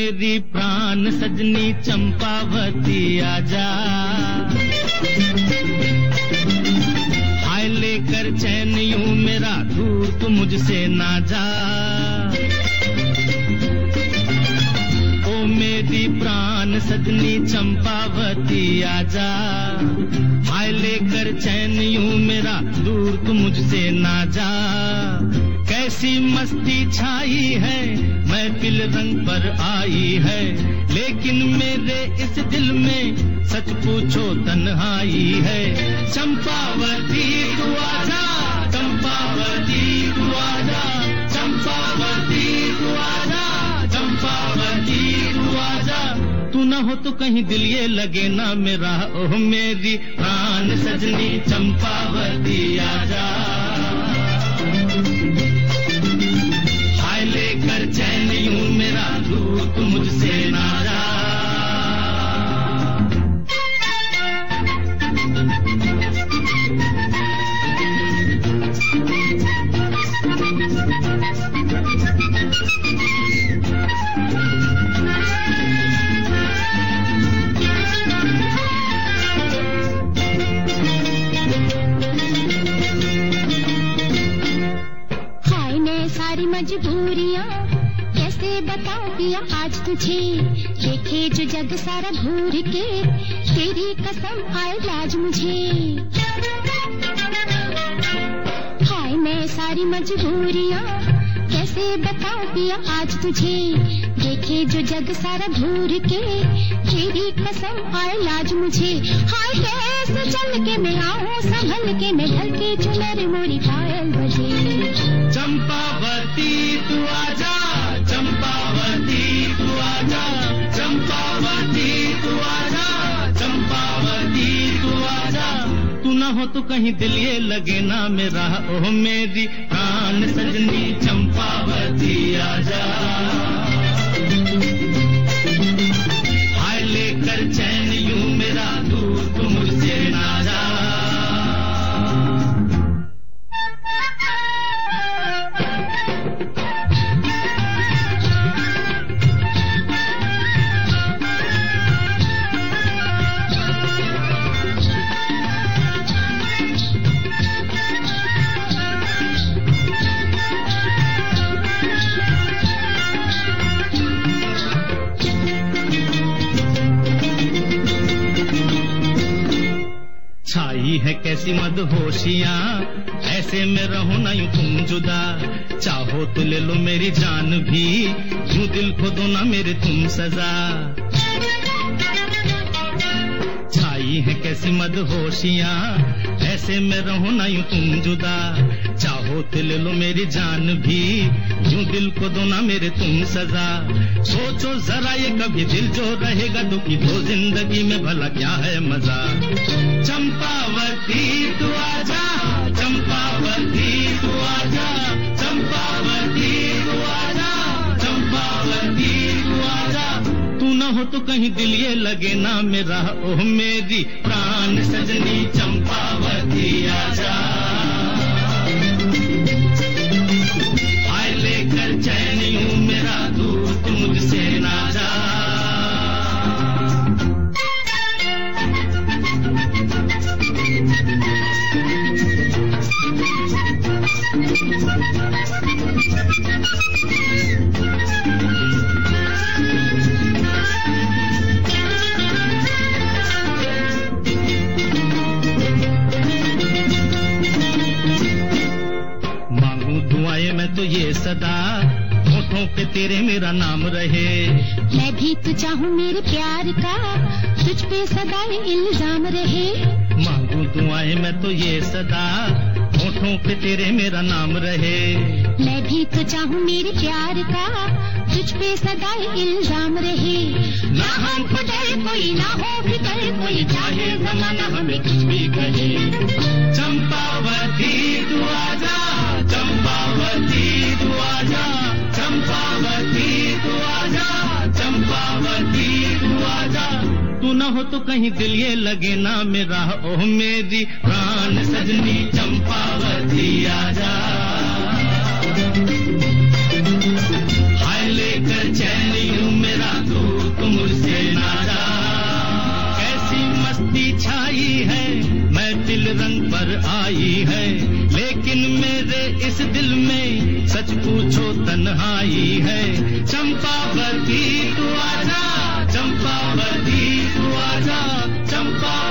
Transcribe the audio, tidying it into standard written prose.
मेरी प्राण सजनी चंपावती आजा, हाय लेकर चैन यूं मेरा दूर तू मुझसे ना जा। ओ मेरी प्राण सजनी चंपावती आजा, हाय लेकर चैन यूं मेरा दूर तू मुझसे ना जा। कैसी मस्ती छाई है महफिल रंग पर आई है, लेकिन मेरे इस दिल में सच पूछो तन्हाई है। चंपावती तू आजा, चंपावती तू आजा, चंपावती तू आजा, चंपावती तू आजा। तू न हो तो कहीं दिल ये लगे ना मेरा, ओह मेरी प्राण सजनी चंपावती आजा, हाय लेकर चैन यूं मेरा दूर तू मुझसे ना जा। सारी मजबूरियां कैसे बताऊं पिया आज तुझे, देखे जो जग सारा घूर के तेरी कसम आए लाज मुझे। हाय मैं सारी मजबूरियां कैसे बताऊं पिया आज तुझे, देखे जो जग सारा घूर के तेरी कसम आए लाज मुझे। हाय कैसे चल के मैं आऊं संभल के मैं ढल के चुनर मोरी पायल बजे। चंपावती तू आजा, चंपावती तू आजा, चंपावती तू आजा, चंपावती तू आजा। तू न हो तो कहीं दिल ये लगे ना मेरा, ओह मेरी प्राण सजनी चंपावती आजा, हाय लेकर चैन यूं मेरा दूर तू मुझसे ना जा। छाई है कैसी मदहोशियां ऐसे में रहो ना यूं तुम जुदा, चाहो तो ले लो मेरी जान भी, यूं दिल को दो ना मेरे तुम सजा। छाई है कैसी मदहोशियां ऐसे में रहो ना यूं तुम जुदा, चाहो तो ले लो मेरी जान भी, यूं दिल को दो ना मेरे तुम सजा। सोचो जरा ये कभी दिल जो रहेगा दुखी तो जिंदगी में भला क्या है मजा। चंपावती तू आजा, चंपावती तू आजा, चंपावती तू आजा, चंपावती तू आजा। तू न हो तो कहीं दिल ये लगे ना मेरा, ओह मेरी प्राण सजनी चंपावती आजा, हाय लेकर चैन यूं मेरा दूर तू मुझसे ना जा। मांगू दुआएं मैं तो ये सदा, होठों पे तेरे मेरा नाम रहे। मैं भी तो चाहूं मेरे प्यार का, तुझ पे सदा इल्जाम रहे। मांगू दुआएं मैं तो ये सदा, होठों पे तेरे मेरा नाम रहे। मैं भी तो चाहूं मेरे प्यार का, तुझ पे सदा इल्जाम रहे। ना हमको डर कोई ना हो फिकर कोई, चाहे जमाना हमें कुछ भी कहे। चंपावती तू आजा, चंपावती तू आजा, चंपावती तू आजा, चंपावती तू आजा। तू न हो तो कहीं दिल ये लगे ना मेरा, ओह मेरी प्राण सजनी चंपावती आजा, हाय लेकर चैन यूं मेरा छाई है, महफिल रंग पर आई है, लेकिन मेरे इस दिल में सच पूछो तन्हाई है। चंपावती तू आजा, चंपावती तू आजा, चंपा